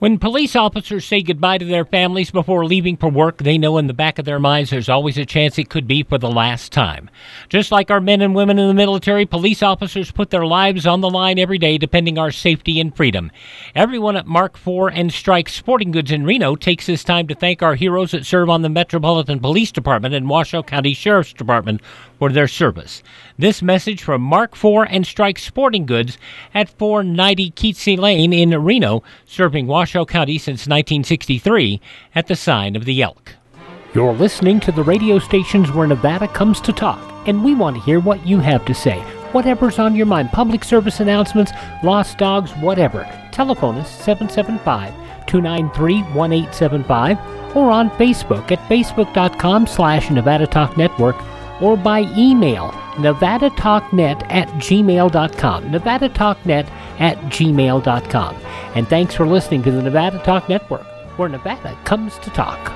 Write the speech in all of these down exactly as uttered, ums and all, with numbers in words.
When police officers say goodbye to their families before leaving for work, they know in the back of their minds there's always a chance it could be for the last time. Just like our men and women in the military, police officers put their lives on the line every day defending our safety and freedom. Everyone at Mark four and Strike Sporting Goods in Reno takes this time to thank our heroes that serve on the Metropolitan Police Department and Washoe County Sheriff's Department for their service. This message from Mark four and Strike Sporting Goods at four ninety Keatsey Lane in Reno, serving Washoe County since nineteen sixty-three at the Sign of the Elk. You're listening to the radio stations where Nevada comes to talk, and we want to hear what you have to say. Whatever's on your mind, public service announcements, lost dogs, whatever. Telephone us seven seven five, two nine three, one eight seven five or on Facebook at facebook.com slash Nevada Talk Network or by email nevadatalknet at gmail.com, nevadatalknet at gmail.com. And thanks for listening to the Nevada Talk Network, where Nevada comes to talk.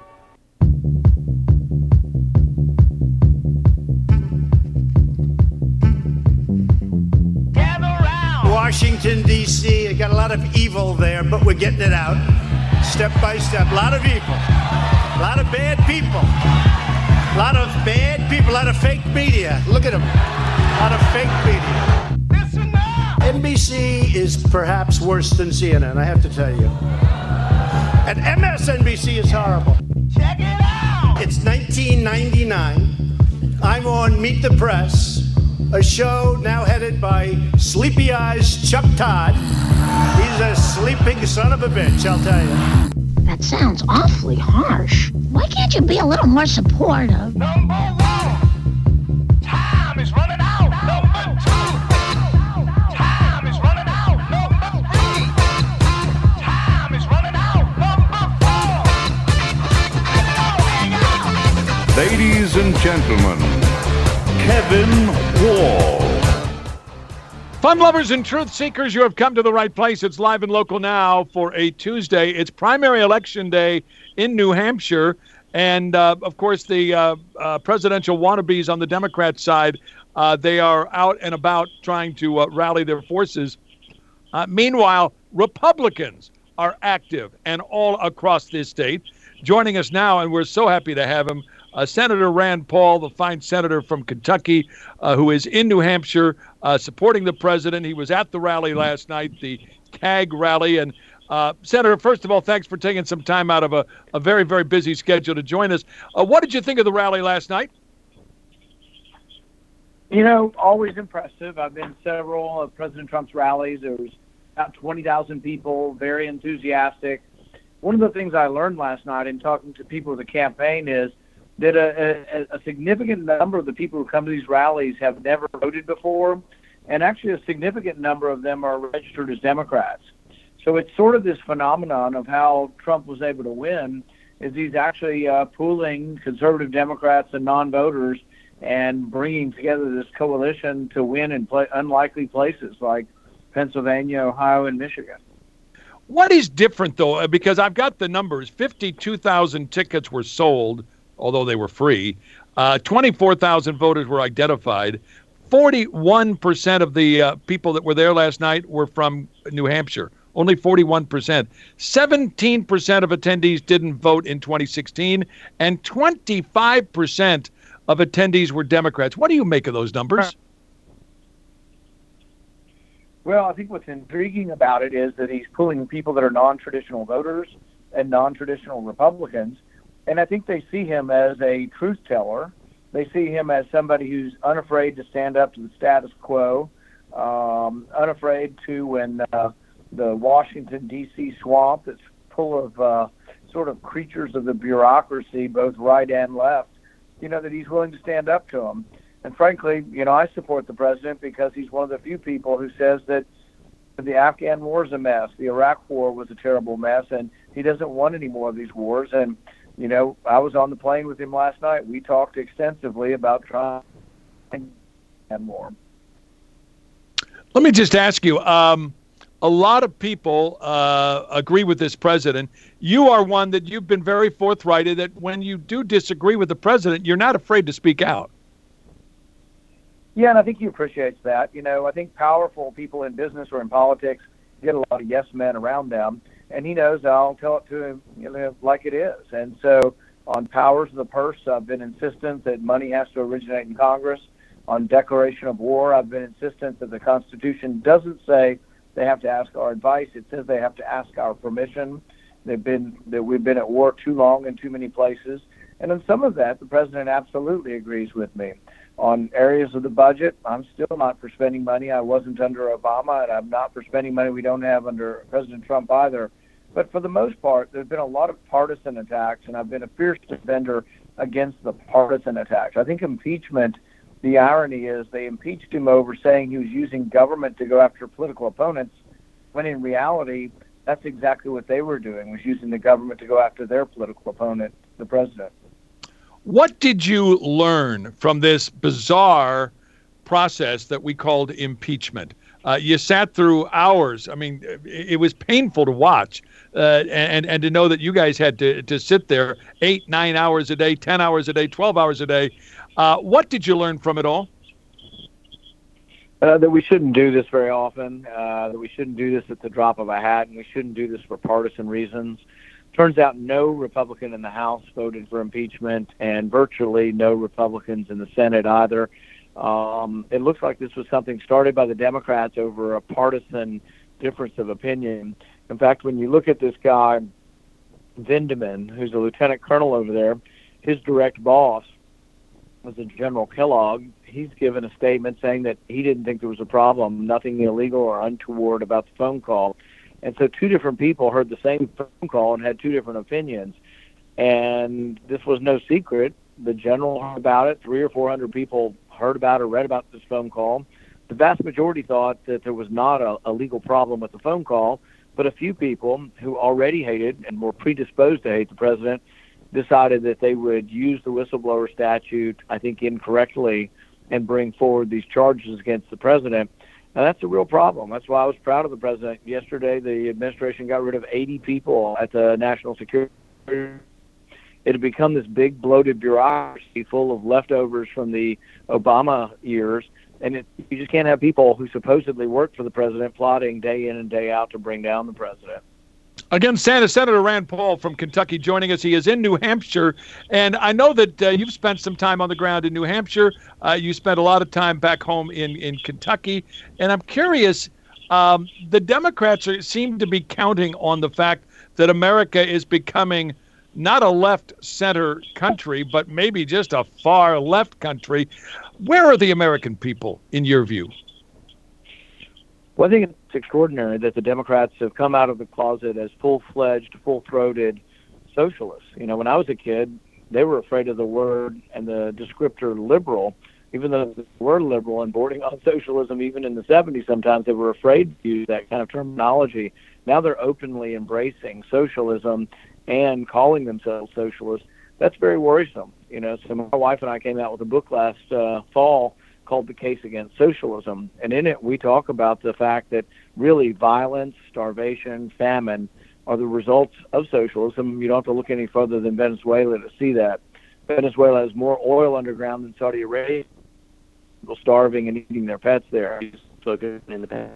Washington, D C, you got a lot of evil there, but we're getting it out step by step. A lot of evil, a lot of bad people, a lot of bad people, a lot of fake media. Look at them, a lot of fake media. Listen up. N B C is perhaps worse than C N N, I have to tell you. And M S N B C is horrible. Check it out. It's nineteen ninety-nine. I'm on Meet the Press, a show now headed by Sleepy Eyes Chuck Todd. He's a sleeping son of a bitch, I'll tell you. That sounds awfully harsh. Why can't you be a little more supportive? Number one, time is running out. Number two, time is running out. Number three, time is running out. Number four. Ladies and gentlemen, Kevin Wall. Fun lovers and truth seekers, you have come to the right place. It's live and local now for a Tuesday. It's primary election day in New Hampshire. And, uh, of course, the uh, uh, presidential wannabes on the Democrat side, uh, they are out and about trying to uh, rally their forces. Uh, meanwhile, Republicans are active and all across this state. Joining us now, and we're so happy to have him, Uh, Senator Rand Paul, the fine senator from Kentucky, uh, who is in New Hampshire uh, supporting the president. He was at the rally last night, the C A G rally. And uh, Senator, first of all, thanks for taking some time out of a, a very, very busy schedule to join us. Uh, what did you think of the rally last night? You know, always impressive. I've been to several of President Trump's rallies. There was about twenty thousand people, very enthusiastic. One of the things I learned last night in talking to people of the campaign is that a, a, a significant number of the people who come to these rallies have never voted before, and actually a significant number of them are registered as Democrats. So it's sort of this phenomenon of how Trump was able to win, is he's actually uh, pooling conservative Democrats and non-voters and bringing together this coalition to win in pla- unlikely places like Pennsylvania, Ohio, and Michigan. What is different, though? Because I've got the numbers. fifty-two thousand tickets were sold, although they were free. Uh, twenty-four thousand voters were identified. forty-one percent of the uh, people that were there last night were from New Hampshire. Only forty-one percent. seventeen percent of attendees didn't vote in twenty sixteen, and twenty-five percent of attendees were Democrats. What do you make of those numbers? Well, I think what's intriguing about it is that he's pulling people that are non-traditional voters and non-traditional Republicans. And I think they see him as a truth teller. They see him as somebody who's unafraid to stand up to the status quo, um, unafraid to when uh, the Washington, D C swamp that's full of uh, sort of creatures of the bureaucracy, both right and left, you know, that he's willing to stand up to them. And frankly, you know, I support the president because he's one of the few people who says that the Afghan war is a mess. The Iraq war was a terrible mess, and he doesn't want any more of these wars. And you know, I was on the plane with him last night. We talked extensively about trying and more. Let me just ask you, um, a lot of people uh, agree with this president. You are one that you've been very forthright that when you do disagree with the president, you're not afraid to speak out. Yeah, and I think he appreciates that. You know, I think powerful people in business or in politics get a lot of yes men around them. and he knows I'll tell it to him, you know, like it is. And so on powers of the purse, I've been insistent that money has to originate in Congress. On declaration of war, I've been insistent that the Constitution doesn't say they have to ask our advice. It says they have to ask our permission. They've been that we've been at war too long in too many places. And on some of that, the president absolutely agrees with me. On areas of the budget, I'm still not for spending money I wasn't under Obama, and I'm not for spending money we don't have under President Trump either. But for the most part, there's been a lot of partisan attacks, and I've been a fierce defender against the partisan attacks. I think impeachment, the irony is they impeached him over saying he was using government to go after political opponents, when in reality, that's exactly what they were doing, was using the government to go after their political opponent, the president. What did you learn from this bizarre process that we called impeachment? Uh, you sat through hours. I mean, it, it was painful to watch, uh, and and to know that you guys had to, to sit there eight, nine hours a day, ten hours a day, twelve hours a day. Uh, what did you learn from it all? Uh, that we shouldn't do this very often, uh, that we shouldn't do this at the drop of a hat, and we shouldn't do this for partisan reasons. Turns out no Republican in the House voted for impeachment, and virtually no Republicans in the Senate either. Um, it looks like this was something started by the Democrats over a partisan difference of opinion. In fact, when you look at this guy, Vindman, who's a lieutenant colonel over there, his direct boss was a General Kellogg. He's given a statement saying that he didn't think there was a problem, nothing illegal or untoward about the phone call. And so two different people heard the same phone call and had two different opinions. And this was no secret. The general heard about it. Three or four hundred people heard about or read about this phone call. The vast majority thought that there was not a, a legal problem with the phone call, but a few people who already hated and were predisposed to hate the president decided that they would use the whistleblower statute, I think incorrectly, and bring forward these charges against the president. Now, that's a real problem. That's why I was proud of the president. Yesterday, the administration got rid of eighty people at the National Security. It had become this big, bloated bureaucracy full of leftovers from the Obama years, and it, you just can't have people who supposedly work for the president plotting day in and day out to bring down the president. Again, Santa Senator Rand Paul from Kentucky joining us. He is in New Hampshire, and I know that uh, you've spent some time on the ground in New Hampshire. Uh, you spent a lot of time back home in, in Kentucky, and I'm curious, um, the Democrats are, seem to be counting on the fact that America is becoming not a left-center country, but maybe just a far-left country. Where are the American people, in your view? Well, I think it's extraordinary that the Democrats have come out of the closet as full-fledged, full-throated socialists. You know, when I was a kid, they were afraid of the word and the descriptor liberal, even though they were liberal and bordering on socialism even in the seventies sometimes. They were afraid to use that kind of terminology. Now they're openly embracing socialism and calling themselves socialists. That's very worrisome. You know, so my wife and I came out with a book last uh, fall called The Case Against Socialism. And in it, we talk about the fact that really violence, starvation, famine are the results of socialism. You don't have to look any further than Venezuela to see that. Venezuela has more oil underground than Saudi Arabia. People starving and eating their pets there. In the past.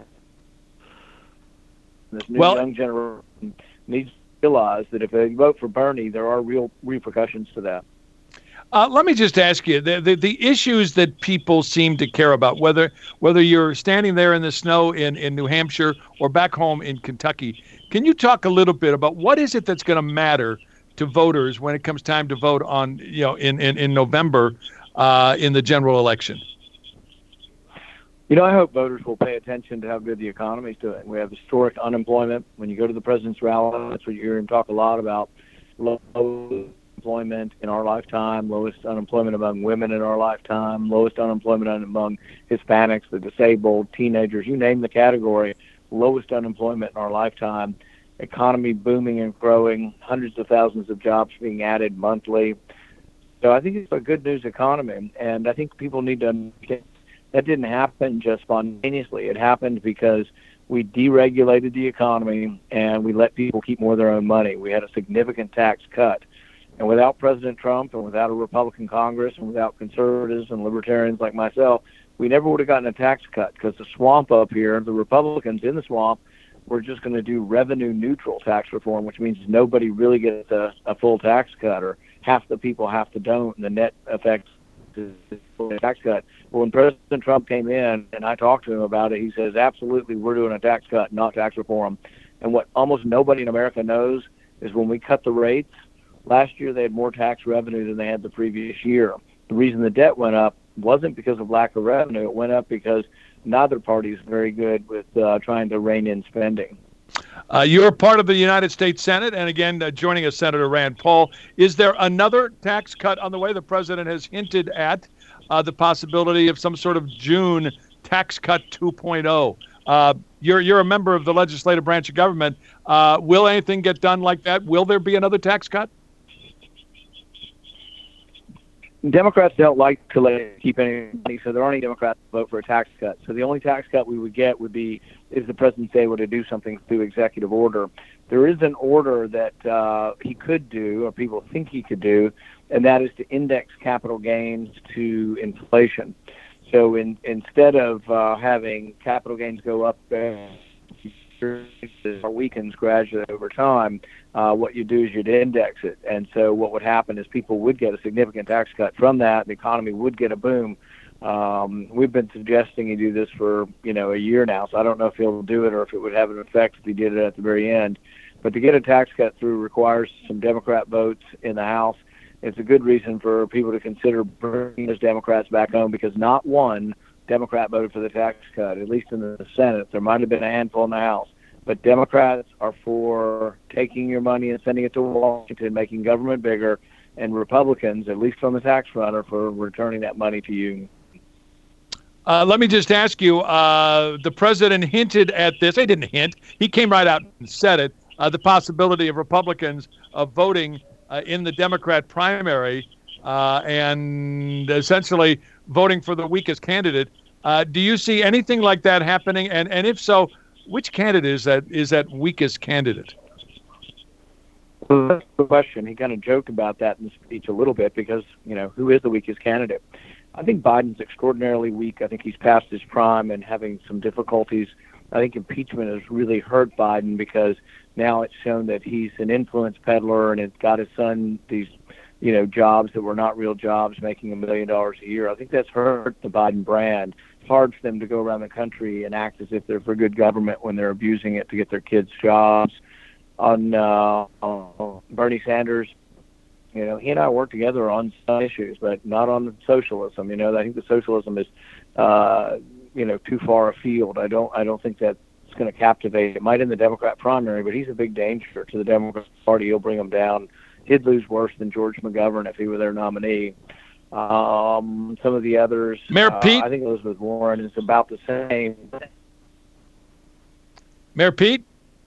This new well, young generation needs to realize that if they vote for Bernie, there are real repercussions to that. Uh, let me just ask you, the, the the issues that people seem to care about, whether whether you're standing there in the snow in, in New Hampshire or back home in Kentucky, can you talk a little bit about what is it that's going to matter to voters when it comes time to vote on, you know, in, in, in November uh, in the general election? You know, I hope voters will pay attention to how good the economy is doing. We have historic unemployment. When you go to the president's rally, that's what you hear him talk a lot about. Low unemployment in our lifetime, lowest unemployment among women in our lifetime, lowest unemployment among Hispanics, the disabled, teenagers, you name the category, lowest unemployment in our lifetime, economy booming and growing, hundreds of thousands of jobs being added monthly. So I think it's a good news economy, and I think people need to understand that didn't happen just spontaneously. It happened because we deregulated the economy and we let people keep more of their own money. We had a significant tax cut. And without President Trump and without a Republican Congress and without conservatives and libertarians like myself, we never would have gotten a tax cut because the swamp up here, the Republicans in the swamp, we're just going to do revenue neutral tax reform, which means nobody really gets a, a full tax cut, or half the people have to don't, and the net effect is a tax cut. Well, when President Trump came in and I talked to him about it, he says, absolutely, we're doing a tax cut, not tax reform. And what almost nobody in America knows is when we cut the rates, last year they had more tax revenue than they had the previous year. The reason the debt went up wasn't because of lack of revenue. It went up because neither party is very good with uh, trying to rein in spending. Uh, you're part of the United States Senate, and again, uh, joining us, Senator Rand Paul. Is there another tax cut on the way? The president has hinted at uh, the possibility of some sort of June tax cut two point oh. Uh, you're you're a member of the legislative branch of government. Uh, will anything get done like that? Will there be another tax cut? Democrats don't like to let keep any money, so there aren't any Democrats to vote for a tax cut. So the only tax cut we would get would be if the president's able to do something through executive order. There is an order that uh, he could do, or people think he could do, and that is to index capital gains to inflation. So in, instead of uh, having capital gains go up uh, or weakens gradually over time, uh, what you do is you'd index it. And so what would happen is people would get a significant tax cut from that. The economy would get a boom. Um, we've been suggesting he do this for, you know, a year now, so I don't know if he'll do it or if it would have an effect if he did it at the very end. But to get a tax cut through requires some Democrat votes in the House. It's a good reason for people to consider bringing those Democrats back home, because not one Democrat voted for the tax cut, at least in the Senate. There might have been a handful in the House. But Democrats are for taking your money and sending it to Washington, making government bigger, and Republicans, at least on the tax front, are for returning that money to you. Uh, let me just ask you, uh, the president hinted at this. He didn't hint. He came right out and said it, uh, the possibility of Republicans of voting uh, in the Democrat primary uh, and essentially voting for the weakest candidate. Uh, do you see anything like that happening? And, and if so, which candidate is that is that weakest candidate? Well, that's the question. He kind of joked about that in the speech a little bit because, you know, who is the weakest candidate? I think Biden's extraordinarily weak. I think he's past his prime and having some difficulties. I think impeachment has really hurt Biden because now it's shown that he's an influence peddler and it's got his son these, you know, jobs that were not real jobs, making a million dollars a year. I think that's hurt the Biden brand. It's hard for them to go around the country and act as if they're for good government when they're abusing it to get their kids jobs. On uh, uh, Bernie Sanders, you know, he and I work together on some issues, but not on socialism. You know, I think the socialism is, uh, you know, too far afield. I don't, I don't think that's going to captivate. It might in the Democrat primary, but he's a big danger to the Democrat Party. He'll bring them down. He'd lose worse than George McGovern if he were their nominee. Um, some of the others, Mayor uh, Pete, I think Elizabeth Warren is about the same. Mayor Pete.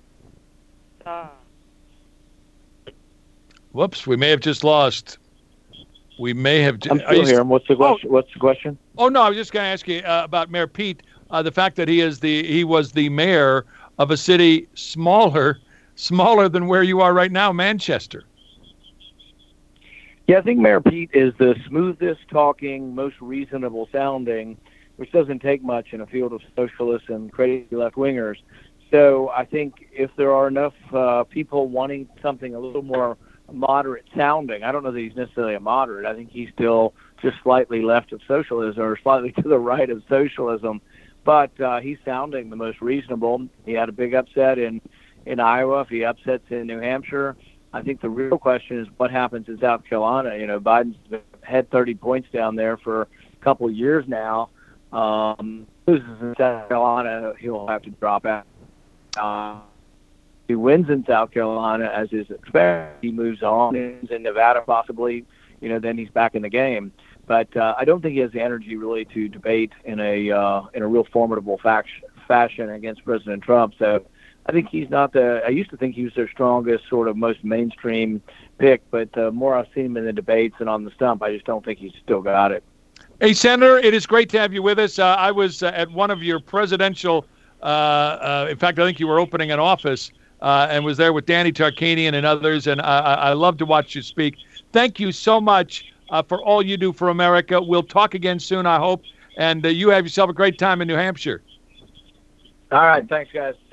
Whoops, we may have just lost. We may have. I'm still here. What's the question? Oh. What's the question? Oh no, I was just going to ask you uh, about Mayor Pete. Uh, the fact that he is the he was the mayor of a city smaller, smaller than where you are right now, Manchester. Yeah, I think Mayor Pete is the smoothest talking, most reasonable sounding, which doesn't take much in a field of socialists and crazy left wingers. So I think if there are enough uh, people wanting something a little more moderate sounding, I don't know that he's necessarily a moderate. I think he's still just slightly left of socialism or slightly to the right of socialism, but uh, he's sounding the most reasonable. He had a big upset in, in Iowa. If he upsets in New Hampshire, I think the real question is what happens in South Carolina. You know, Biden's had thirty points down there for a couple of years now. Um, loses in South Carolina, he'll have to drop out. Uh, he wins in South Carolina, as is expected. He moves on in Nevada, possibly. You know, then he's back in the game. But uh, I don't think he has the energy really to debate in a uh, in a real formidable faction, fashion against President Trump. So I think he's not the. I used to think he was their strongest, sort of most mainstream pick. But the more I've seen him in the debates and on the stump, I just don't think he's still got it. Hey, Senator, it is great to have you with us. Uh, I was uh, at one of your presidential. Uh, uh, in fact, I think you were opening an office uh, and was there with Danny Tarkanian and others, and I, I love to watch you speak. Thank you so much uh, for all you do for America. We'll talk again soon, I hope, and uh, you have yourself a great time in New Hampshire. All right. Thanks, guys. See ya.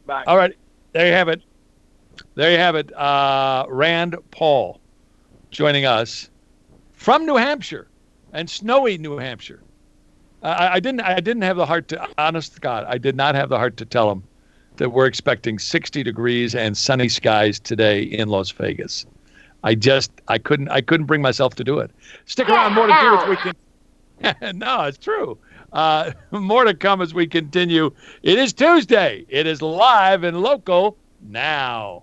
Bye. All right. There you have it. There you have it. Uh, Rand Paul joining us from New Hampshire and snowy New Hampshire. I, I didn't. I didn't have the heart to. Honest to God, I did not have the heart to tell him that we're expecting sixty degrees and sunny skies today in Las Vegas. I just. I couldn't. I couldn't bring myself to do it. Stick around. More to do as we can. No, it's true. Uh, more to come as we continue. It is Tuesday. It is live and local now.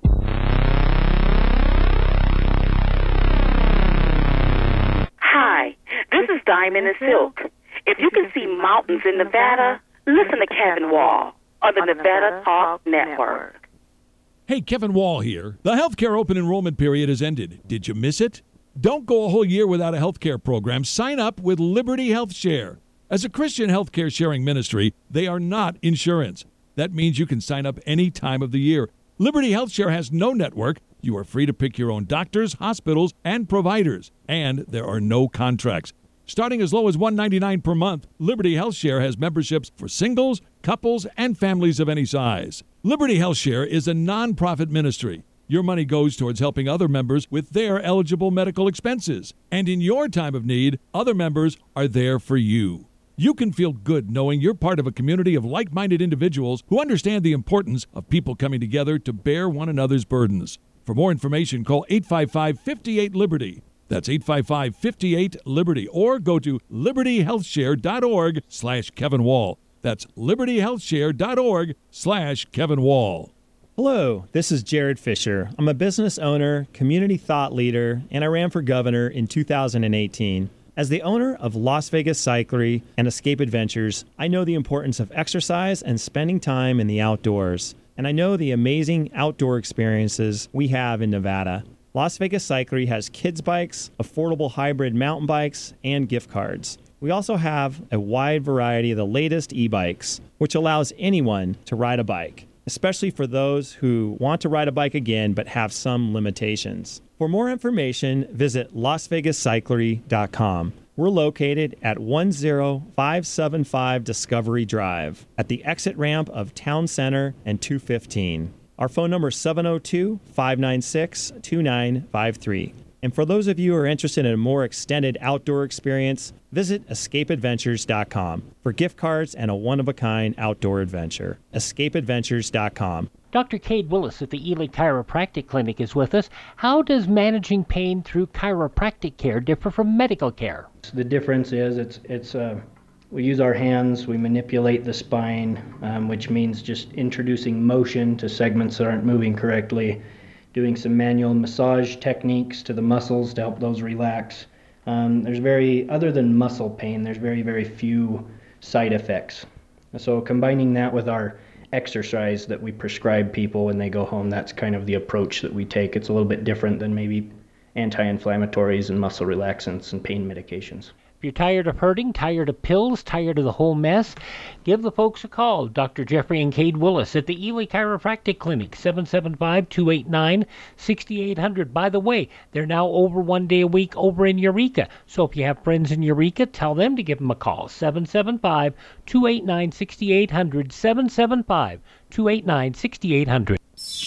Hi, this is Diamond and Silk. If you can see mountains in Nevada, listen to Kevin Wall on the Nevada Talk Network. Hey, Kevin Wall here. The healthcare open enrollment period has ended. Did you miss it? Don't go a whole year without a healthcare program. Sign up with Liberty Health Share. As a Christian healthcare sharing ministry, they are not insurance. That means you can sign up any time of the year. Liberty Health Share has no network. You are free to pick your own doctors, hospitals, and providers. And there are no contracts. Starting as low as one dollar and ninety-nine cents per month, Liberty Health Share has memberships for singles, couples, and families of any size. Liberty Health Share is a non-profit ministry. Your money goes towards helping other members with their eligible medical expenses. And in your time of need, other members are there for you. You can feel good knowing you're part of a community of like-minded individuals who understand the importance of people coming together to bear one another's burdens. For more information, call eight five five, five eight, Liberty. That's eight five five, five eight, Liberty. Or go to libertyhealthshare.org slash Kevin Wall. That's libertyhealthshare.org slash Kevin Wall. Hello, this is Jared Fisher. I'm a business owner, community thought leader, and I ran for governor in two thousand eighteen. As the owner of Las Vegas Cyclery and Escape Adventures, I know the importance of exercise and spending time in the outdoors. And I know the amazing outdoor experiences we have in Nevada. Las Vegas Cyclery has kids bikes, affordable hybrid mountain bikes, and gift cards. We also have a wide variety of the latest e-bikes, which allows anyone to ride a bike, especially for those who want to ride a bike again but have some limitations. For more information, visit las vegas cyclery dot com. We're located at one zero five seven five Discovery Drive at the exit ramp of Town Center and two fifteen. Our phone number is seven oh two, five nine six, two nine five three. And for those of you who are interested in a more extended outdoor experience, visit escape adventures dot com for gift cards and a one-of-a-kind outdoor adventure. escape adventures dot com. Doctor Cade Willis at the Ely Chiropractic Clinic is with us. How does managing pain through chiropractic care differ from medical care? The difference is it's it's uh, we use our hands, we manipulate the spine, um, which means just introducing motion to segments that aren't moving correctly, doing some manual massage techniques to the muscles to help those relax. Um, there's very, other than muscle pain, there's very, very few side effects. So combining that with our exercise that we prescribe people when they go home, that's kind of the approach that we take. It's a little bit different than maybe anti-inflammatories and muscle relaxants and pain medications. If you're tired of hurting, tired of pills, tired of the whole mess, give the folks a call. Doctor Jeffrey and Cade Willis at the Ely Chiropractic Clinic, seven seven five, two eight nine, six eight zero zero. By the way, they're now over one day a week over in Eureka. So if you have friends in Eureka, tell them to give them a call, seven seven five, two eight nine, six eight zero zero, seven seven five, two eight nine, six eight zero zero.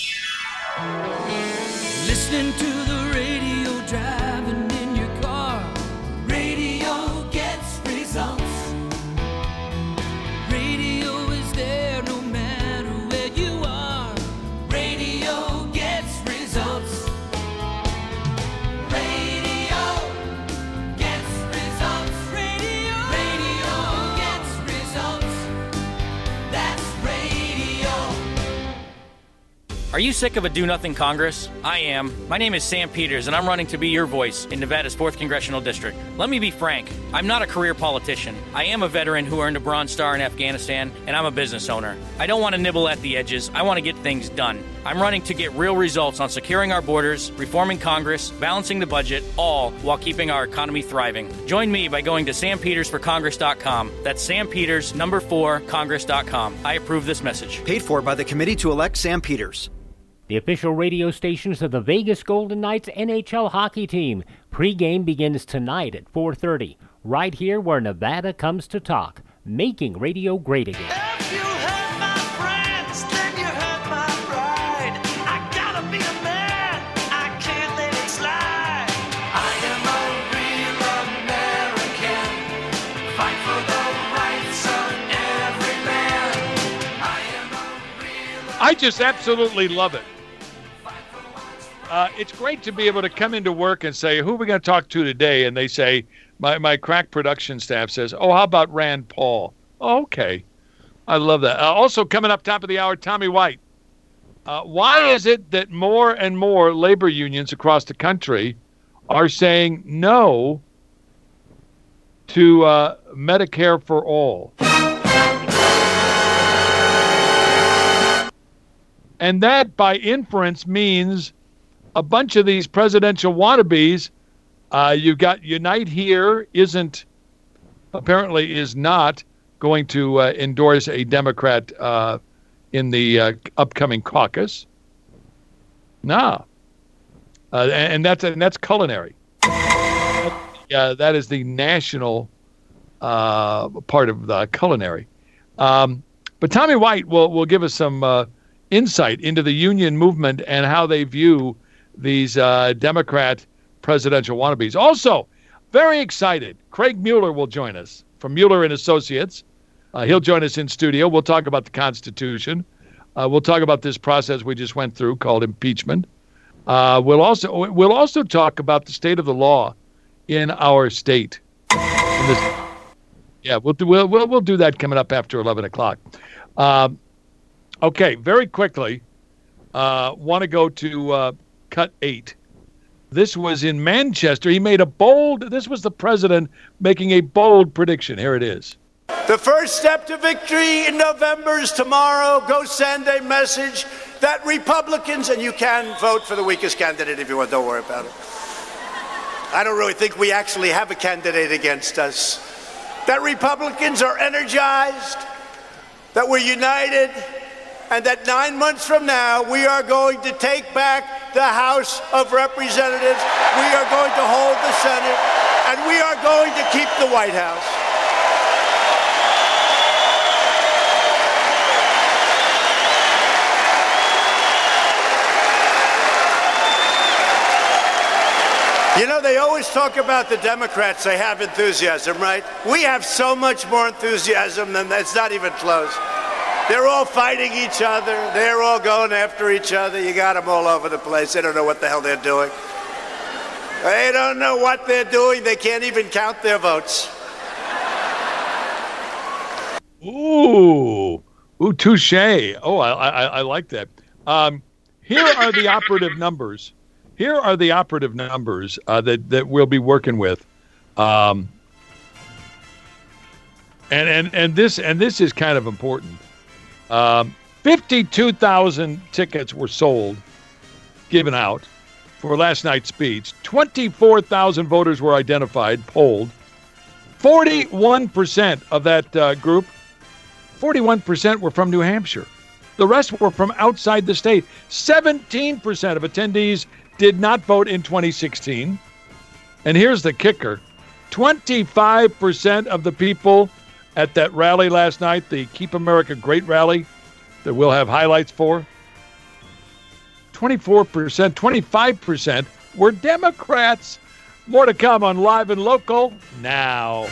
Listening to the radio, driving in your car. Radio gets results. Radio is there no matter where you are. Radio gets results. Radio gets results. Radio, radio gets results. That's radio. Are you sick of a do-nothing Congress? I am. My name is Sam Peters, and I'm running to be your voice in Nevada's fourth Congressional District. Let me be frank. I'm not a career politician. I am a veteran who earned a Bronze Star in Afghanistan, and I'm a business owner. I don't want to nibble at the edges. I want to get things done. I'm running to get real results on securing our borders, reforming Congress, balancing the budget, all while keeping our economy thriving. Join me by going to sam peters for congress dot com. That's Sam Peters, number four, congress dot com. I approve this message. Paid for by the Committee to Elect Sam Peters. The official radio stations of the Vegas Golden Knights N H L hockey team. Pre-game begins tonight at four thirty, right here where Nevada comes to talk, making radio great again. If you hurt my friends, then you hurt I just absolutely love it. Uh, it's great to be able to come into work and say, who are we going to talk to today? And they say, my, my crack production staff says, oh, how about Rand Paul? Oh, okay. I love that. Uh, also coming up top of the hour, Tommy White. Uh, why is it that more and more labor unions across the country are saying no to uh, Medicare for all? And that, by inference, means a bunch of these presidential wannabes. Uh, you've got Unite Here isn't, apparently is not going to uh, endorse a Democrat uh, in the uh, upcoming caucus. No. Uh, and, and that's and that's culinary. Uh, that is the national uh, part of the culinary. Um, but Tommy White will, will give us some uh, insight into the union movement and how they view these uh, Democrat presidential wannabes. Also, very excited, Craig Mueller will join us from Mueller and Associates. Uh, he'll join us in studio. We'll talk about the Constitution. Uh, we'll talk about this process we just went through called impeachment. Uh, we'll also we'll also talk about the state of the law in our state. In this, yeah, we'll do we'll, we'll we'll do that coming up after eleven o'clock. Um, okay, very quickly, uh, want to go to uh, cut eight. This was in Manchester. He made a bold. This was the president making a bold prediction. Here it is. The first step to victory in November is tomorrow. Go send a message that Republicans, and you can vote for the weakest candidate if you want, don't worry about it. I don't really think we actually have a candidate against us. That Republicans are energized, that we're united, and that nine months from now, we are going to take back the House of Representatives, we are going to hold the Senate, and we are going to keep the White House. You know, they always talk about the Democrats, they have enthusiasm, right? We have so much more enthusiasm than that. It's not even close. They're all fighting each other. They're all going after each other. You got them all over the place. They don't know what the hell they're doing. They don't know what they're doing. They can't even count their votes. Ooh, ooh, touche. Oh, I, I, I like that. Um, here are the operative numbers. Here are the operative numbers uh, that, that we'll be working with. Um, and, and, and this and this is kind of important. Um, fifty-two thousand tickets were sold, given out for last night's speech. twenty-four thousand voters were identified, polled. forty-one percent of that uh, group, forty-one percent were from New Hampshire. The rest were from outside the state. seventeen percent of attendees did not vote in twenty sixteen. And here's the kicker. twenty-five percent of the people at that rally last night, the Keep America Great rally that we'll have highlights for, twenty-four percent, twenty-five percent were Democrats. More to come on Live and Local now.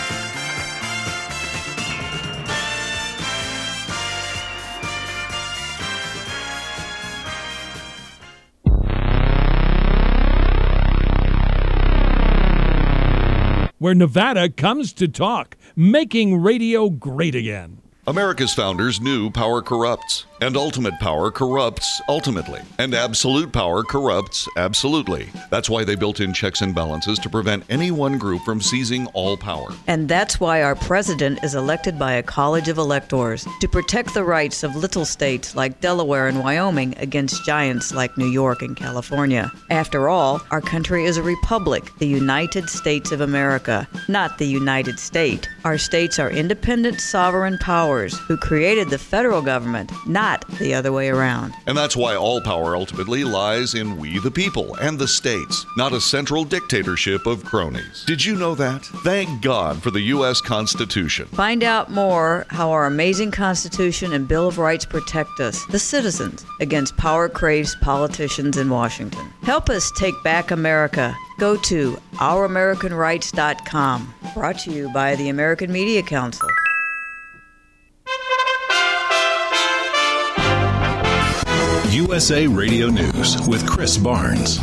Where Nevada comes to talk, making radio great again. America's founders knew power corrupts, and ultimate power corrupts ultimately, and absolute power corrupts absolutely. That's why they built in checks and balances to prevent any one group from seizing all power. And that's why our president is elected by a college of electors to protect the rights of little states like Delaware and Wyoming against giants like New York and California. After all, our country is a republic, the United States of America, not the United State. Our states are independent sovereign powers who created the federal government, not the other way around. And that's why all power ultimately lies in we the people and the states, not a central dictatorship of cronies. Did you know that? Thank God for the U S Constitution. Find out more how our amazing Constitution and Bill of Rights protect us, the citizens, against power-crazed politicians in Washington. Help us take back America. Go to our american rights dot com. Brought to you by the American Media Council. U S A Radio News with Chris Barnes.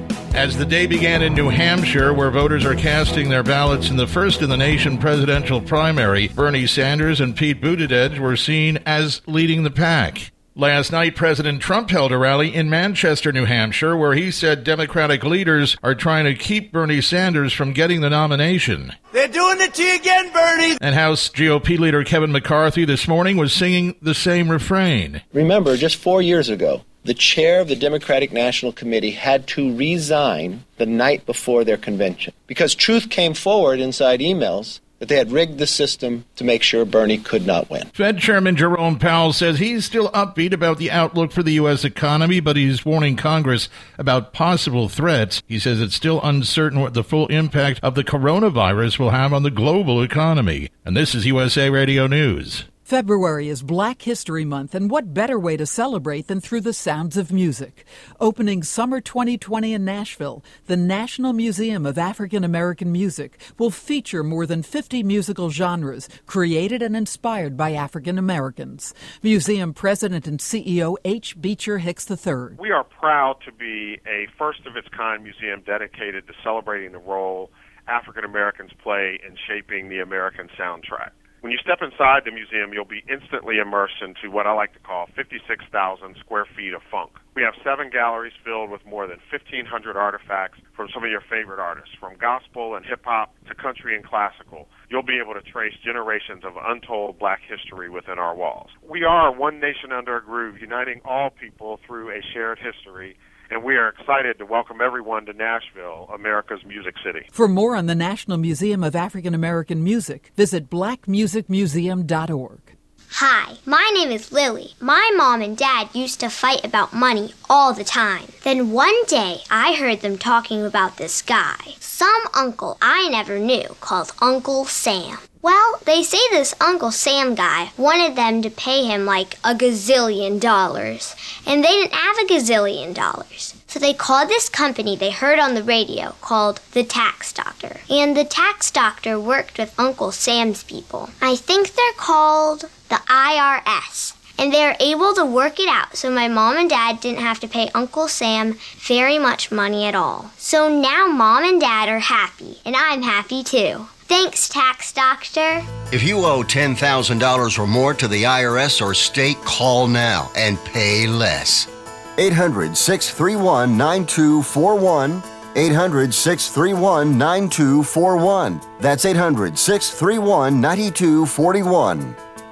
As the day began in New Hampshire, where voters are casting their ballots in the first-in-the-nation presidential primary, Bernie Sanders and Pete Buttigieg were seen as leading the pack. Last night, President Trump held a rally in Manchester, New Hampshire, where he said Democratic leaders are trying to keep Bernie Sanders from getting the nomination. They're doing it to you again, Bernie. And House G O P leader Kevin McCarthy this morning was singing the same refrain. Remember, just four years ago, the chair of the Democratic National Committee had to resign the night before their convention because truth came forward inside emails that they had rigged the system to make sure Bernie could not win. Fed Chairman Jerome Powell says he's still upbeat about the outlook for the U S economy, but he's warning Congress about possible threats. He says it's still uncertain what the full impact of the coronavirus will have on the global economy. And this is U S A Radio News. February is Black History Month, and what better way to celebrate than through the sounds of music? Opening summer twenty twenty in Nashville, the National Museum of African American Music will feature more than fifty musical genres created and inspired by African Americans. Museum President and C E O H. Beecher Hicks the third. We are proud to be a first-of-its-kind museum dedicated to celebrating the role African Americans play in shaping the American soundtrack. When you step inside the museum, you'll be instantly immersed into what I like to call fifty-six thousand square feet of funk. We have seven galleries filled with more than fifteen hundred artifacts from some of your favorite artists, from gospel and hip-hop to country and classical. You'll be able to trace generations of untold Black history within our walls. We are one nation under a groove, uniting all people through a shared history. And we are excited to welcome everyone to Nashville, America's Music City. For more on the National Museum of African American Music, visit black music museum dot org. Hi, my name is Lily. My mom and dad used to fight about money all the time. Then one day, I heard them talking about this guy, some uncle I never knew, called Uncle Sam. Well, they say this Uncle Sam guy wanted them to pay him like a gazillion dollars, and they didn't have a gazillion dollars. So they called this company they heard on the radio called the Tax Doctor. And the Tax Doctor worked with Uncle Sam's people. I think they're called the I R S. And they were able to work it out so my mom and dad didn't have to pay Uncle Sam very much money at all. So now mom and dad are happy, and I'm happy too. Thanks, Tax Doctor. If you owe ten thousand dollars or more to the I R S or state, call now and pay less. eight hundred, six three one, nine two four one. eight hundred, six three one, nine two four one. That's eight hundred, six three one, nine two four one.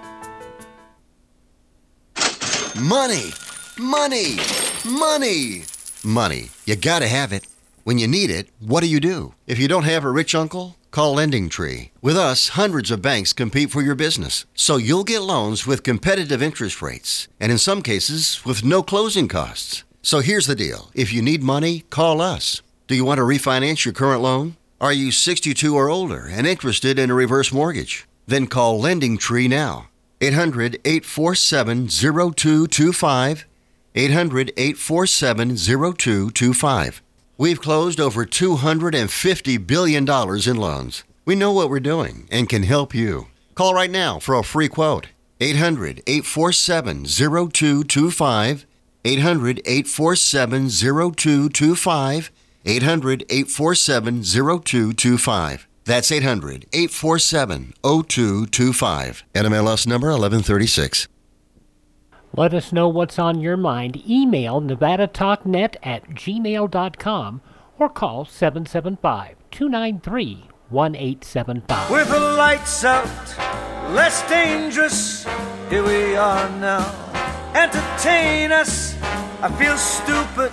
Money, money, money, money. You gotta have it. When you need it, what do you do? If you don't have a rich uncle, call Lending Tree. With us, hundreds of banks compete for your business, so you'll get loans with competitive interest rates, and in some cases, with no closing costs. So here's the deal. If you need money, call us. Do you want to refinance your current loan? Are you sixty-two or older and interested in a reverse mortgage? Then call Lending Tree now. eight hundred, eight four seven, zero two two five. eight hundred, eight four seven, zero two two five. We've closed over two hundred fifty billion dollars in loans. We know what we're doing and can help you. Call right now for a free quote. eight hundred, eight four seven, zero two two five. eight hundred, eight four seven, zero two two five. eight hundred, eight four seven, zero two two five. That's eight hundred, eight four seven, zero two two five. N M L S number eleven thirty-six. Let us know what's on your mind. Email nevada talk net at gmail dot com or call seven seven five, two nine three, one eight seven five. With the lights out, less dangerous, here we are now. Entertain us, I feel stupid,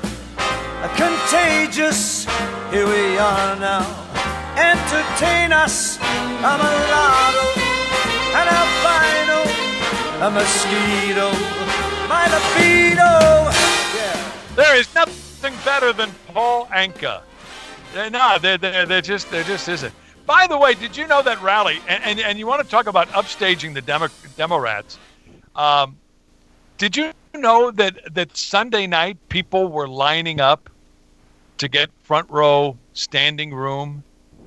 contagious, here we are now. Entertain us, I'm a lotto, an albino, a mosquito, my libido. Yeah. There is nothing better than Paul Anka. They're, no, there, there, there just, there just isn't. By the way, did you know that rally? And and, and you want to talk about upstaging the Demo, Demorats? Um, did you know that that Sunday night people were lining up to get front row standing room?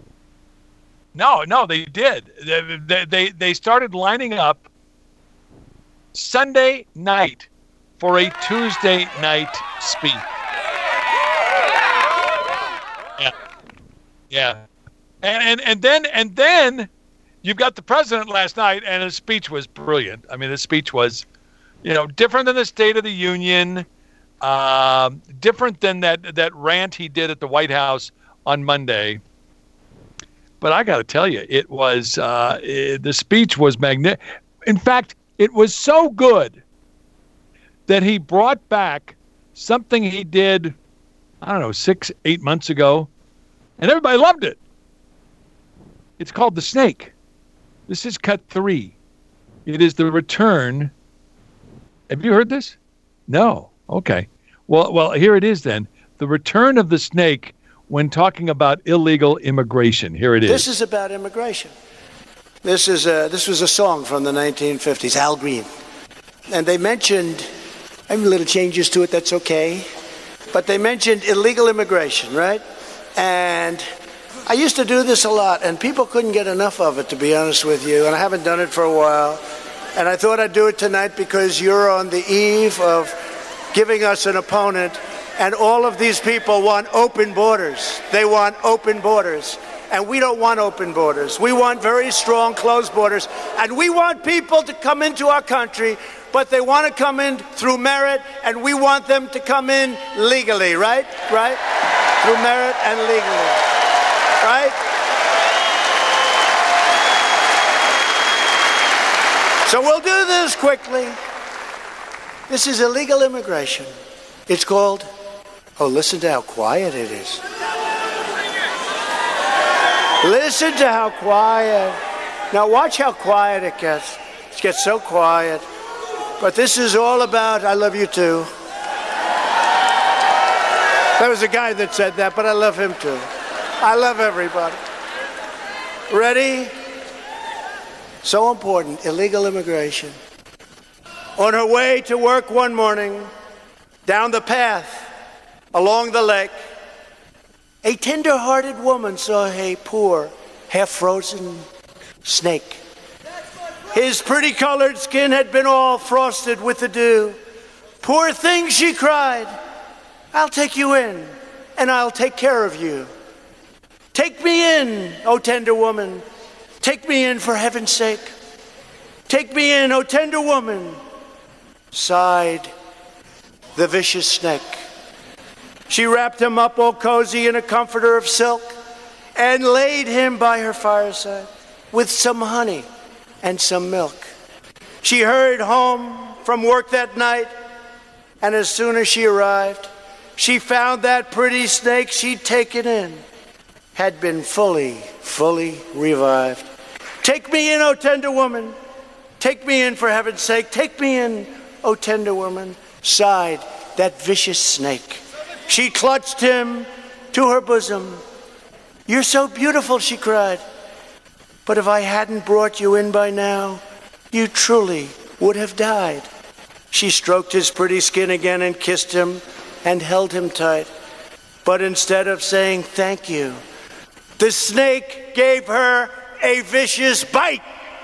No, no, they did. They, they, they started lining up Sunday night for a Tuesday night speech. Yeah. Yeah. And, and and then and then you've got the president last night, and his speech was brilliant. I mean, his speech was, you know, different than the State of the Union, um, different than that that rant he did at the White House on Monday. But I got to tell you, it was uh, it, the speech was magnificent. In fact, it was so good that he brought back something he did, I don't know, six, eight months ago, and everybody loved it. It's called The Snake. This is cut three. It is the return. Have you heard this? No. Okay. Well, well, here it is then. The return of the snake when talking about illegal immigration. Here it is. This is about immigration. This is a, this was a song from the nineteen fifties, Al Green. And they mentioned, I have little changes to it, that's okay. But they mentioned illegal immigration, right? And I used to do this a lot, and people couldn't get enough of it, to be honest with you. And I haven't done it for a while. And I thought I'd do it tonight because you're on the eve of giving us an opponent. And all of these people want open borders. They want open borders. And we don't want open borders. We want very strong, closed borders. And we want people to come into our country, but they want to come in through merit, and we want them to come in legally, right? Right? Through merit and legally. Right? So we'll do this quickly. This is illegal immigration. It's called, oh, listen to how quiet it is. Listen to how quiet. Now watch how quiet it gets. It gets so quiet. But this is all about, I love you too. There was a guy that said that, but I love him too. I love everybody. Ready? So important, illegal immigration. On her way to work one morning, down the path, along the lake, a tender-hearted woman saw a poor, half-frozen snake. His pretty-colored skin had been all frosted with the dew. Poor thing, she cried, I'll take you in, and I'll take care of you. Take me in, O tender woman. Take me in for heaven's sake. Take me in, O tender woman, sighed the vicious snake. She wrapped him up all cozy in a comforter of silk and laid him by her fireside with some honey and some milk. She hurried home from work that night, and as soon as she arrived, she found that pretty snake she'd taken in had been fully, fully revived. Take me in, O tender woman. Take me in for heaven's sake. Take me in, O tender woman, sighed that vicious snake. She clutched him to her bosom. You're so beautiful, she cried. But if I hadn't brought you in by now, you truly would have died. She stroked his pretty skin again and kissed him and held him tight. But instead of saying thank you, the snake gave her a vicious bite.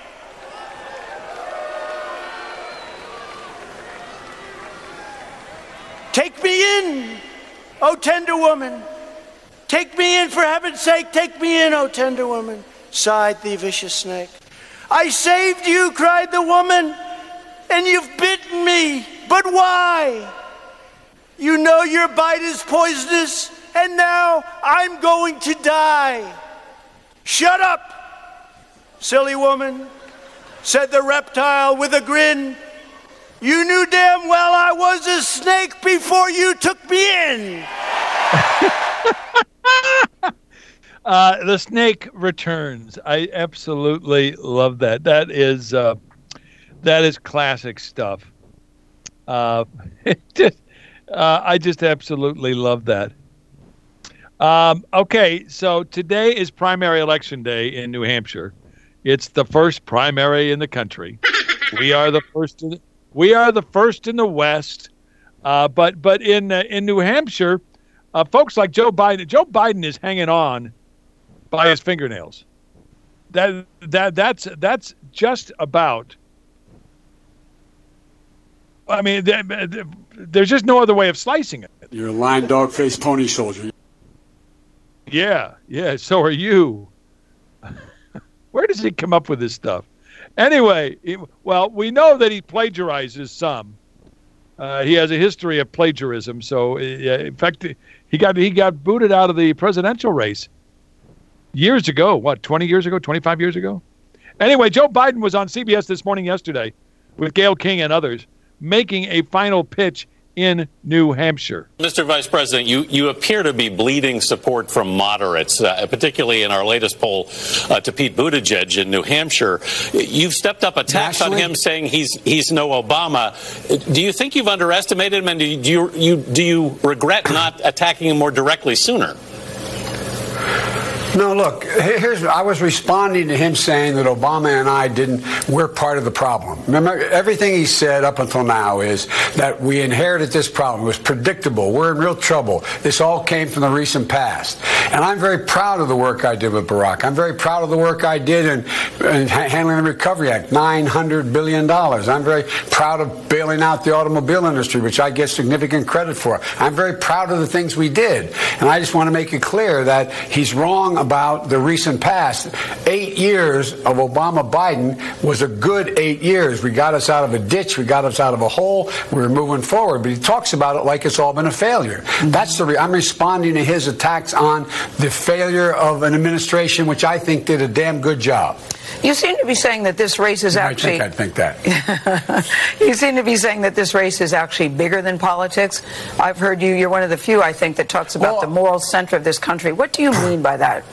Take me in, O tender woman. Take me in for heaven's sake. Take me in, O tender woman, sighed the vicious snake. I saved you, cried the woman, and you've bitten me. But why? You know your bite is poisonous, and now I'm going to die. Shut up, silly woman, said the reptile with a grin. You knew damn well I was a snake before you took me in. uh, the snake returns. I absolutely love that. That is uh, that is classic stuff. Uh, just, uh, I just absolutely love that. Um, okay, so today is primary election day in New Hampshire. It's the first primary in the country. We are the first. In the, we are the first in the West, uh, but but in uh, in New Hampshire, uh, folks like Joe Biden. Joe Biden is hanging on by his fingernails. That that that's that's just about I mean, th- th- there's just no other way of slicing it. You're a lying dog-faced pony soldier. Yeah, yeah, so are you. Where does he come up with this stuff? Anyway, he, well, we know that he plagiarizes some. Uh, he has a history of plagiarism. So, uh, in fact, he got he got booted out of the presidential race years ago. What, twenty years ago, twenty-five years ago? Anyway, Joe Biden was on C B S This Morning yesterday with Gayle King and others, making a final pitch in New Hampshire. Mister Vice President, you, you appear to be bleeding support from moderates, uh, particularly in our latest poll uh, to Pete Buttigieg in New Hampshire. You've stepped up attacks Nationally? on him, saying he's he's no Obama. Do you think you've underestimated him, and do you, you do you regret not attacking him more directly sooner? No, look, here's, I was responding to him saying that Obama and I didn't, we're part of the problem. Remember, everything he said up until now is that we inherited this problem. It was predictable. We're in real trouble. This all came from the recent past. And I'm very proud of the work I did with Barack. I'm very proud of the work I did in, in handling the Recovery Act, nine hundred billion dollars. I'm very proud of bailing out the automobile industry, which I get significant credit for. I'm very proud of the things we did. And I just want to make it clear that he's wrong about the recent past. Eight years of Obama-Biden was a good eight years. We got us out of a ditch. We got us out of a hole. We were moving forward. But he talks about it like it's all been a failure. That's the re- I'm responding to his attacks on the failure of an administration which I think did a damn good job. You seem to be saying that this race is actually... I think I'd think that. You seem to be saying that this race is actually bigger than politics. I've heard you, you're one of the few, I think, that talks about well, the moral center of this country. What do you mean by that?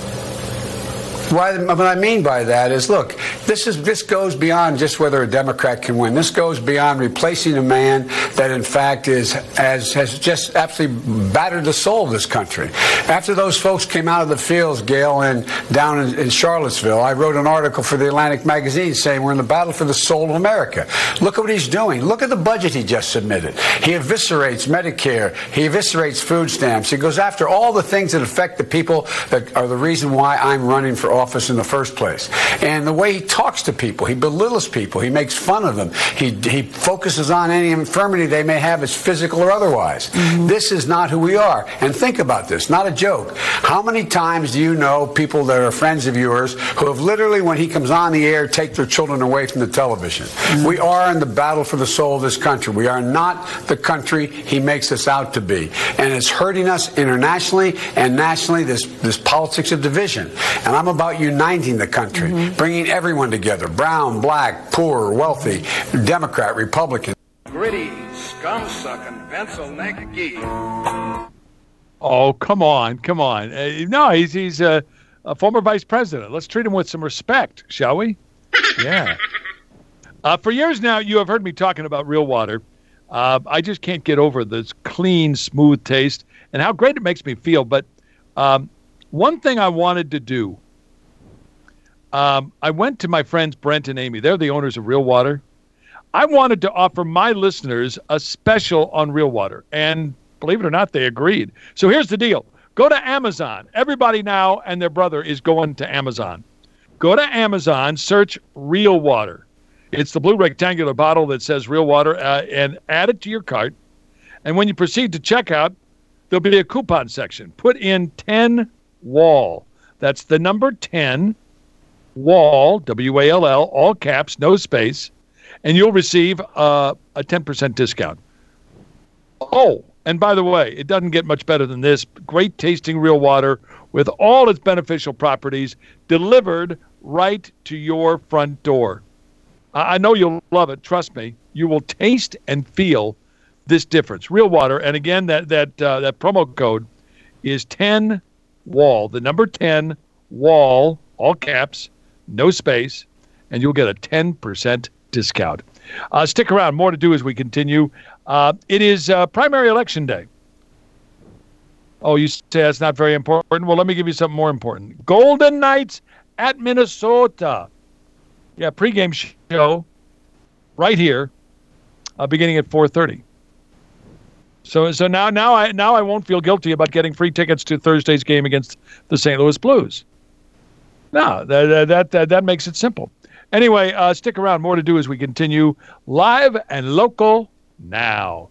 What I mean by that is, look, this is this goes beyond just whether a Democrat can win. This goes beyond replacing a man that, in fact, is has, has just absolutely battered the soul of this country. After those folks came out of the fields, Gail, and down in, in Charlottesville, I wrote an article for the Atlantic magazine saying we're in the battle for the soul of America. Look at what he's doing. Look at the budget he just submitted. He eviscerates Medicare. He eviscerates food stamps. He goes after all the things that affect the people that are the reason why I'm running for office. office in the first place. And the way he talks to people, he belittles people, he makes fun of them, he he focuses on any infirmity they may have, as physical or otherwise. Mm-hmm. This is not who we are. And think about this, not a joke. How many times do you know people that are friends of yours who have literally, when he comes on the air, take their children away from the television? Mm-hmm. We are in the battle for the soul of this country. We are not the country he makes us out to be. And it's hurting us internationally and nationally, this, this politics of division. And I'm about uniting the country, mm-hmm. bringing everyone together, brown, black, poor, wealthy, Democrat, Republican. Gritty, scum-sucking, pencil-neck geek. Oh, come on, come on. Uh, no, he's he's a, a former vice president. Let's treat him with some respect, shall we? Yeah. Uh, for years now, you have heard me talking about real water. Uh, I just can't get over this clean, smooth taste and how great it makes me feel. But um, one thing I wanted to do, Um, I went to my friends Brent and Amy. They're the owners of Real Water. I wanted to offer my listeners a special on Real Water. And believe it or not, they agreed. So here's the deal. Go to Amazon. Everybody now and their brother is going to Amazon. Go to Amazon, search Real Water. It's the blue rectangular bottle that says Real Water, uh, and add it to your cart. And when you proceed to checkout, there'll be a coupon section. Put in ten wall. That's the number ten. Wall, W A L L, all caps, no space, and you'll receive uh, a ten percent discount. Oh, and by the way, it doesn't get much better than this. Great tasting real water with all its beneficial properties delivered right to your front door. I, I know you'll love it. Trust me. You will taste and feel this difference. Real Water, and again, that that uh, that promo code is ten wall, the number ten wall, all caps, no space, and you'll get a ten percent discount. Uh, stick around. More to do as we continue. Uh, it is uh, primary election day. Oh, you say that's not very important? Well, let me give you something more important. Golden Knights at Minnesota. Yeah, pregame show right here, uh, beginning at four thirty. So, so now, now I now I won't feel guilty about getting free tickets to Thursday's game against the Saint Louis Blues. No, that, that that that makes it simple. Anyway, uh, stick around. More to do as we continue live and local now.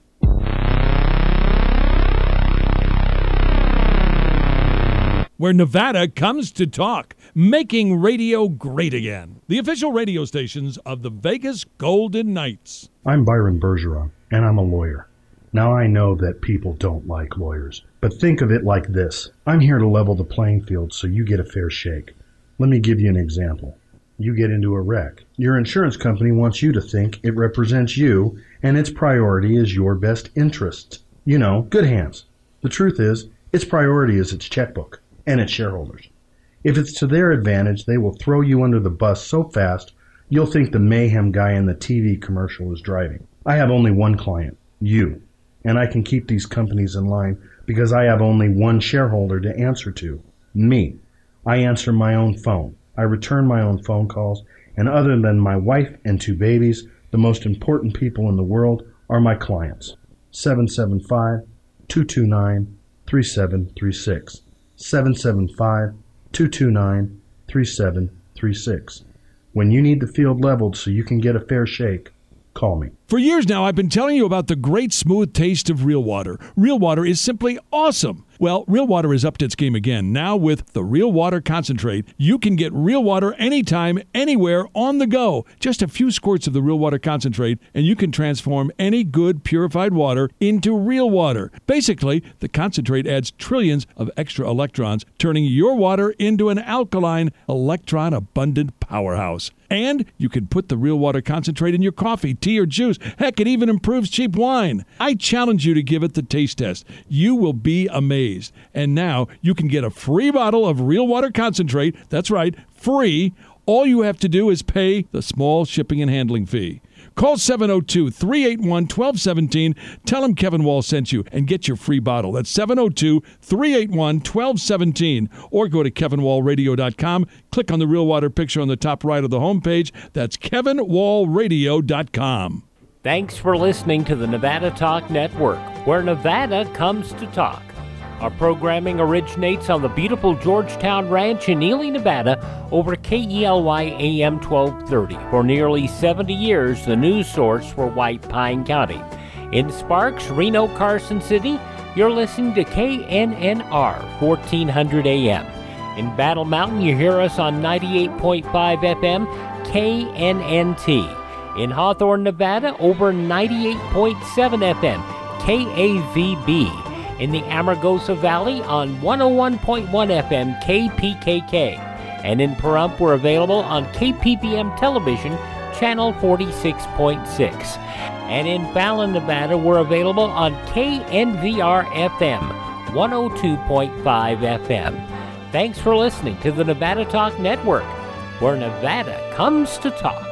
Where Nevada comes to talk, making radio great again. The official radio stations of the Vegas Golden Knights. I'm Byron Bergeron, and I'm a lawyer. Now I know that people don't like lawyers, but think of it like this. I'm here to level the playing field so you get a fair shake. Let me give you an example. You get into a wreck. Your insurance company wants you to think it represents you, and its priority is your best interests. You know, good hands. The truth is, its priority is its checkbook and its shareholders. If it's to their advantage, they will throw you under the bus so fast, you'll think the mayhem guy in the T V commercial is driving. I have only one client, you, and I can keep these companies in line because I have only one shareholder to answer to, me. I answer my own phone. I return my own phone calls, and other than my wife and two babies, the most important people in the world are my clients. seven seven five, two two nine, three seven three six. seven seven five, two two nine, three seven three six. When you need the field leveled so you can get a fair shake, call me. For years now, I've been telling you about the great smooth taste of Real Water. Real Water is simply awesome. Well, Real Water has upped its game again. Now with the Real Water Concentrate, you can get Real Water anytime, anywhere, on the go. Just a few squirts of the Real Water Concentrate, and you can transform any good purified water into real water. Basically, the concentrate adds trillions of extra electrons, turning your water into an alkaline, electron-abundant powerhouse. And you can put the Real Water Concentrate in your coffee, tea, or juice. Heck, it even improves cheap wine. I challenge you to give it the taste test. You will be amazed. And now you can get a free bottle of Real Water Concentrate. That's right, free. All you have to do is pay the small shipping and handling fee. Call seven oh two, three eight one, one two one seven. Tell them Kevin Wall sent you and get your free bottle. That's seven oh two, three eight one, one two one seven. Or go to kevin wall radio dot com. Click on the Real Water picture on the top right of the homepage. That's kevin wall radio dot com. Thanks for listening to the Nevada Talk Network, where Nevada comes to talk. Our programming originates on the beautiful Georgetown Ranch in Ely, Nevada, over K E L Y A M twelve thirty. For nearly seventy years, the news source for White Pine County. In Sparks, Reno, Carson City, you're listening to K N N R, fourteen hundred A M. In Battle Mountain, you hear us on ninety-eight point five F M, K N N T. In Hawthorne, Nevada, over ninety-eight point seven F M, K A V B. In the Amargosa Valley on one oh one point one F M, K P K K. And in Pahrump, we're available on K P B M Television, Channel forty-six point six. And in Fallon, Nevada, we're available on K N V R F M, one oh two point five F M. Thanks for listening to the Nevada Talk Network, where Nevada comes to talk.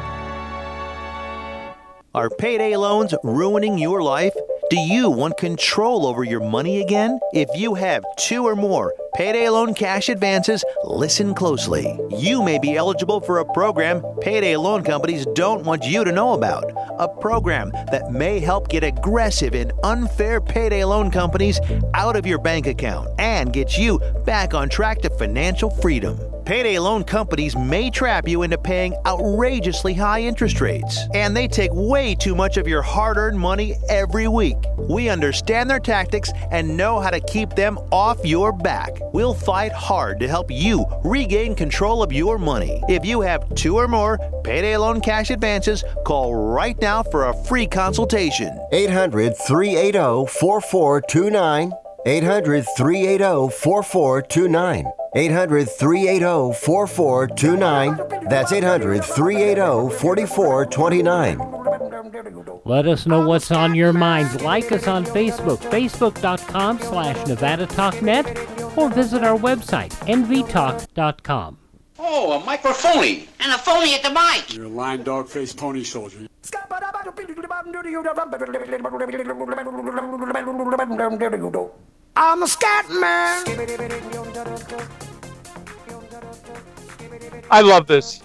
Are payday loans ruining your life? Do you want control over your money again? If you have two or more payday loan cash advances, listen closely. You may be eligible for a program payday loan companies don't want you to know about. A program that may help get aggressive and unfair payday loan companies out of your bank account and get you back on track to financial freedom. Payday loan companies may trap you into paying outrageously high interest rates, and they take way too much of your hard-earned money every week. We understand their tactics and know how to keep them off your back. We'll fight hard to help you regain control of your money. If you have two or more payday loan cash advances, call right now for a free consultation. eight hundred, three eight zero, four four two nine. eight hundred, three eight zero, four four two nine. eight hundred, three eight zero, four four two nine. That's eight hundred, three eight zero, four four two nine. Let us know what's on your mind. Like us on Facebook, facebook.com slash Nevada Talk Net, or visit our website, n v talk dot com. Oh, a microphony. And a phony at the mic. You're a lying dog-faced pony soldier. I'm a scat man. I love this.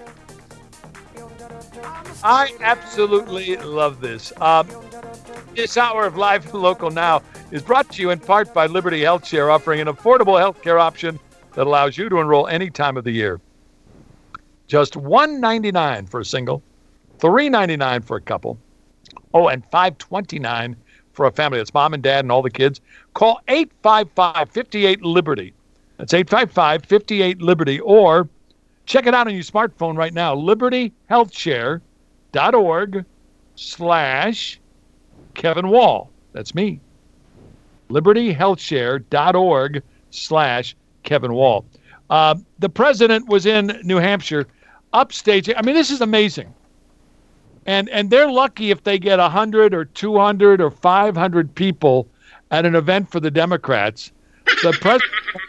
I absolutely love this. Um, this hour of Live and Local Now is brought to you in part by Liberty HealthShare, offering an affordable healthcare option that allows you to enroll any time of the year. Just one hundred ninety-nine dollars for a single, three hundred ninety-nine dollars for a couple, Oh, and five twenty-nine for a family. That's mom and dad and all the kids. Call eight five five, five eight, Liberty. That's eight five five, five eight, Liberty. Or check it out on your smartphone right now. liberty health share dot org slash Kevin Wall. That's me. liberty health share dot org slash Kevin Wall. Uh, the president was in New Hampshire upstaging. I mean, this is amazing. And and they're lucky if they get one hundred or two hundred or five hundred people at an event for the Democrats. The president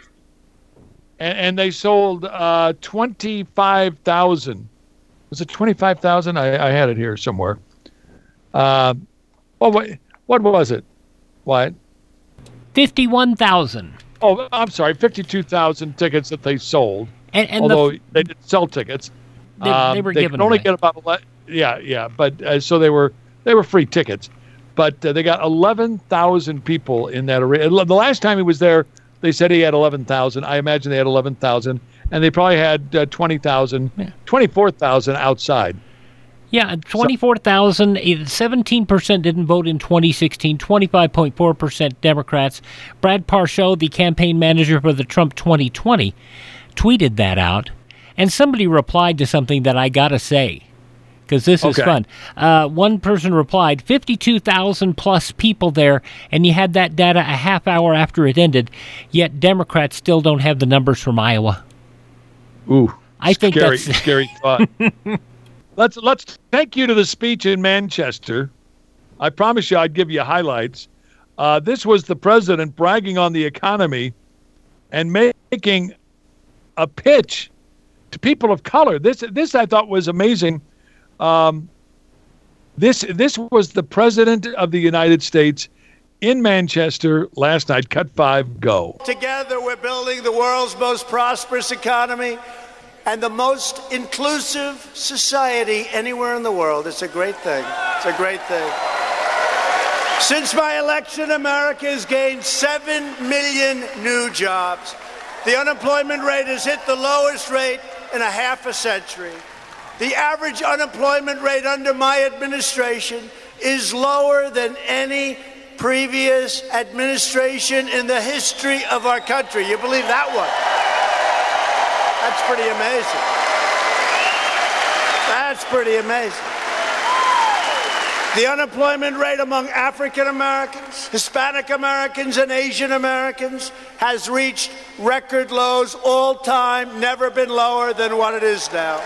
and, and they sold uh, twenty-five thousand. Was it twenty-five thousand? I, I had it here somewhere. Uh, well, what, what was it? What? fifty-one thousand. Oh, I'm sorry, fifty-two thousand tickets that they sold. And, and although the, they didn't sell tickets, they, um, they were they given could only away. get about eleven. Yeah, yeah, but uh, so they were they were free tickets, but uh, they got eleven thousand people in that arena. The last time he was there, they said he had eleven thousand. I imagine they had eleven thousand, and they probably had uh, twenty thousand, yeah. twenty-four thousand outside. Yeah, twenty-four thousand, seventeen percent didn't vote in twenty sixteen, twenty-five point four percent Democrats. Brad Parshow, the campaign manager for the Trump twenty twenty, tweeted that out, and somebody replied to something that I got to say, because this is okay. fun. Uh, one person replied, fifty-two thousand plus people there, and you had that data a half hour after it ended, yet Democrats still don't have the numbers from Iowa. Ooh, I think scary, that's scary thought. Let's let's take you to the speech in Manchester. I promise you I'd give you highlights. Uh, this was the president bragging on the economy and making a pitch to people of color. This this I thought was amazing. Um, this this was the president of the United States in Manchester last night. Cut five, go. Together we're building the world's most prosperous economy and the most inclusive society anywhere in the world. It's a great thing. It's a great thing. Since my election, America has gained seven million new jobs. The unemployment rate has hit the lowest rate in a half a century. The average unemployment rate under my administration is lower than any previous administration in the history of our country. You believe that one? That's pretty amazing. That's pretty amazing. The unemployment rate among African Americans, Hispanic Americans, and Asian Americans has reached record lows all time, never been lower than what it is now.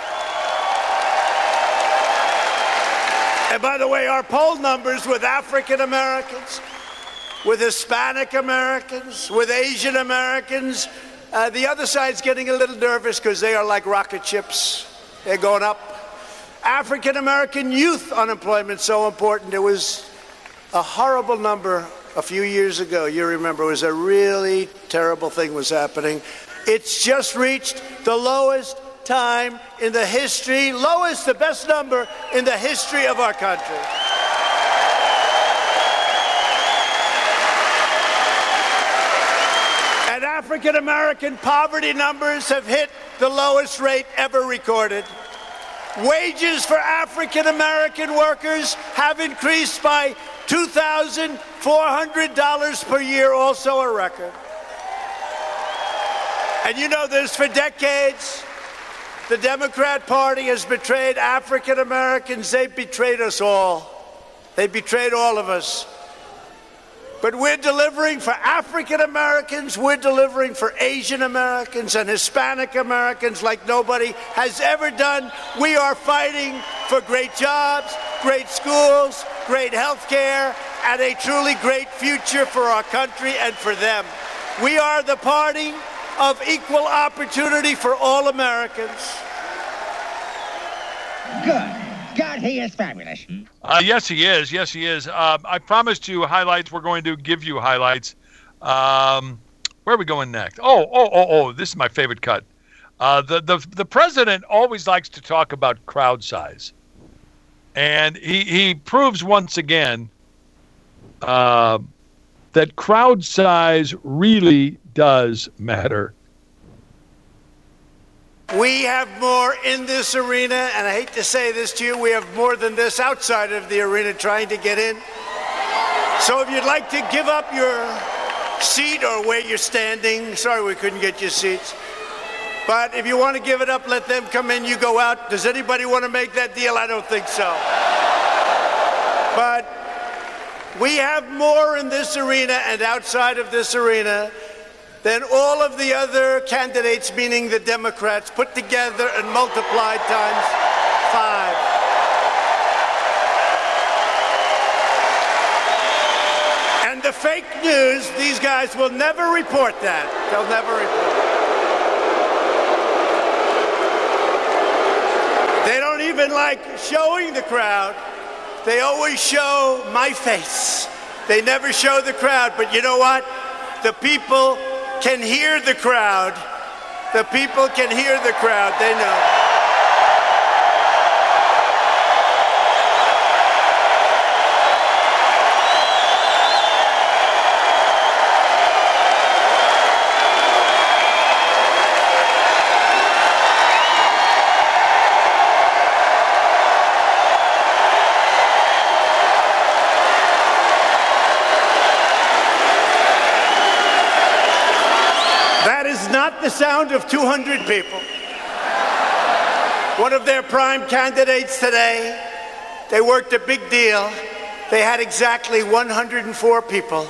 And by the way, our poll numbers with African Americans, with Hispanic Americans, with Asian Americans, Uh, the other side's getting a little nervous because they are like rocket ships. They're going up. African-American youth unemployment so important. It was a horrible number a few years ago. You remember, it was a really terrible thing was happening. It's just reached the lowest time in the history, lowest, the best number in the history of our country. African-American poverty numbers have hit the lowest rate ever recorded. Wages for African-American workers have increased by two thousand four hundred dollars per year, also a record. And you know this, for decades, the Democrat Party has betrayed African-Americans. They've betrayed us all. They betrayed all of us. But we're delivering for African Americans, we're delivering for Asian Americans and Hispanic Americans like nobody has ever done. We are fighting for great jobs, great schools, great health care, and a truly great future for our country and for them. We are the party of equal opportunity for all Americans. Good. God, he is fabulous. Uh, yes, he is. Yes, he is. Uh, I promised you highlights. We're going to give you highlights. Um, where are we going next? Oh, oh, oh, oh! This is my favorite cut. Uh, the the the president always likes to talk about crowd size, and he he proves once again uh, that crowd size really does matter. We have more in this arena, and I hate to say this to you, we have more than this outside of the arena trying to get in. So if you'd like to give up your seat or where you're standing, sorry we couldn't get you seats, but if you want to give it up, let them come in, you go out. Does anybody want to make that deal? I don't think so. But we have more in this arena and outside of this arena than all of the other candidates, meaning the Democrats, put together and multiplied times five. And the fake news, these guys will never report that. They'll never report it. They don't even like showing the crowd. They always show my face. They never show the crowd. But you know what? The people can hear the crowd. The people can hear the crowd. They know. The sound of two hundred people. One of their prime candidates today, they worked a big deal. They had exactly one hundred four people.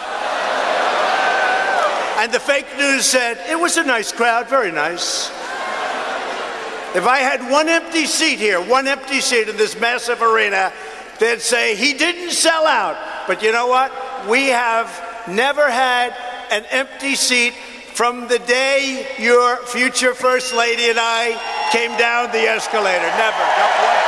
And the fake news said, it was a nice crowd, very nice. If I had one empty seat here, one empty seat in this massive arena, they'd say, he didn't sell out. But you know what? We have never had an empty seat from the day your future First Lady and I came down the escalator. Never. Not once.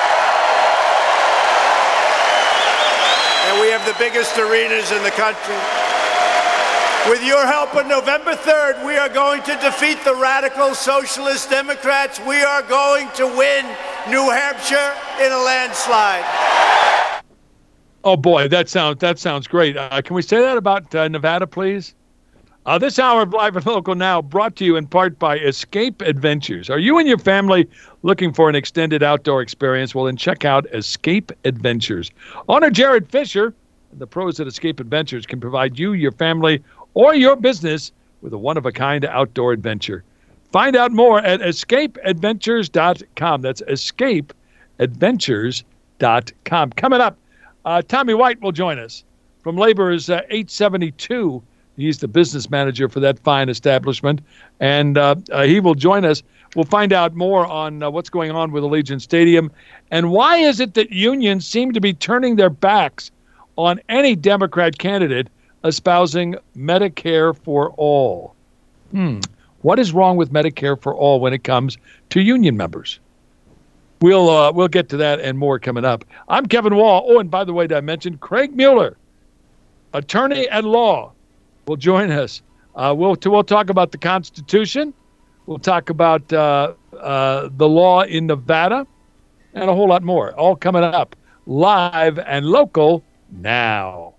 And we have the biggest arenas in the country. With your help on November third, we are going to defeat the radical socialist Democrats. We are going to win New Hampshire in a landslide. Oh boy, that sounds that sounds great. Uh, can we say that about uh, Nevada, please? Uh, this hour of Live and Local Now brought to you in part by Escape Adventures. Are you and your family looking for an extended outdoor experience? Well, then check out Escape Adventures. Owner Jared Fisher and the pros at Escape Adventures can provide you, your family, or your business with a one-of-a-kind outdoor adventure. Find out more at escape adventures dot com. That's escape adventures dot com. Coming up, uh, Tommy White will join us from Labor's uh, eight seventy-two. He's the business manager for that fine establishment, and uh, uh, he will join us. We'll find out more on uh, what's going on with Allegiant Stadium, and why is it that unions seem to be turning their backs on any Democrat candidate espousing Medicare for all. Hmm. What is wrong with Medicare for all when it comes to union members? We'll uh, we'll get to that and more coming up. I'm Kevin Wall. Oh, and by the way, did I mention Craig Mueller, attorney at law, will join us. Uh, we'll we'll talk about the Constitution. We'll talk about uh, uh, the law in Nevada, and a whole lot more. All coming up live and local now.